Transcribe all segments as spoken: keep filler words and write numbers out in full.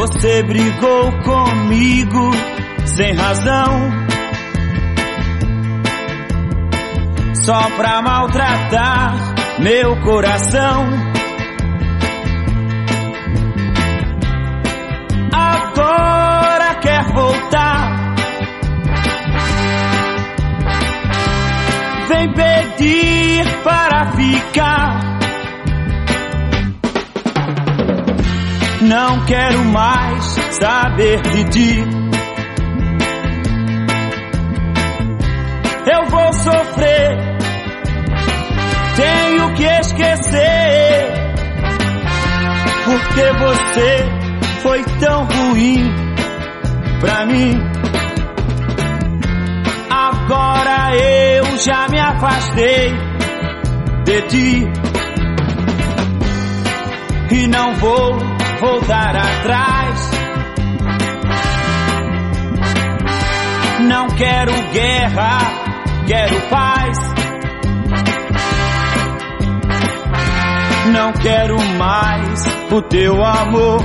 Você brigou comigo sem razão, só pra maltratar meu coração. Agora quer voltar, vem pedir para ficar. Não quero mais saber de ti. Eu vou sofrer, tenho que esquecer, porque você foi tão ruim pra mim. Agora eu já me afastei de ti e não vou voltar atrás. Não quero guerra, quero paz. Não quero mais o teu amor.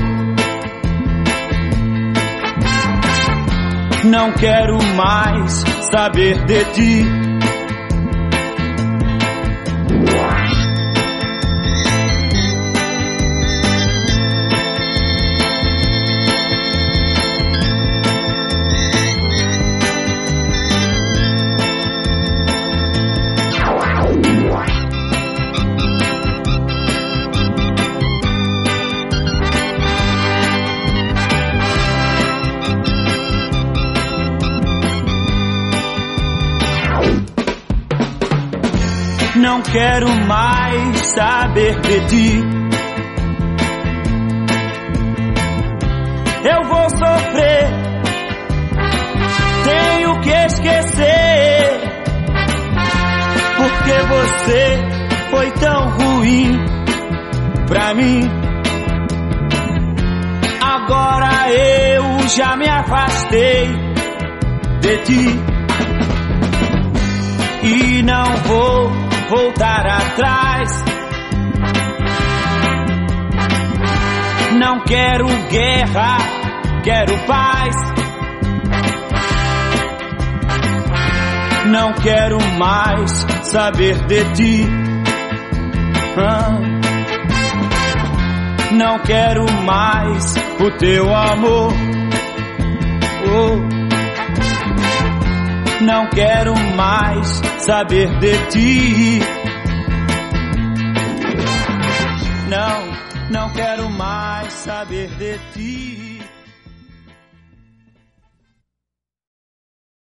Não quero mais saber de ti. Não quero mais saber de ti. Eu vou sofrer, tenho que esquecer, porque você foi tão ruim pra mim. Agora eu já me afastei de ti e não vou voltar atrás. Não quero guerra, quero paz. Não quero mais saber de ti. Ah. Não quero mais o teu amor. Oh. Não quero mais saber de ti. Não, não quero mais saber de ti.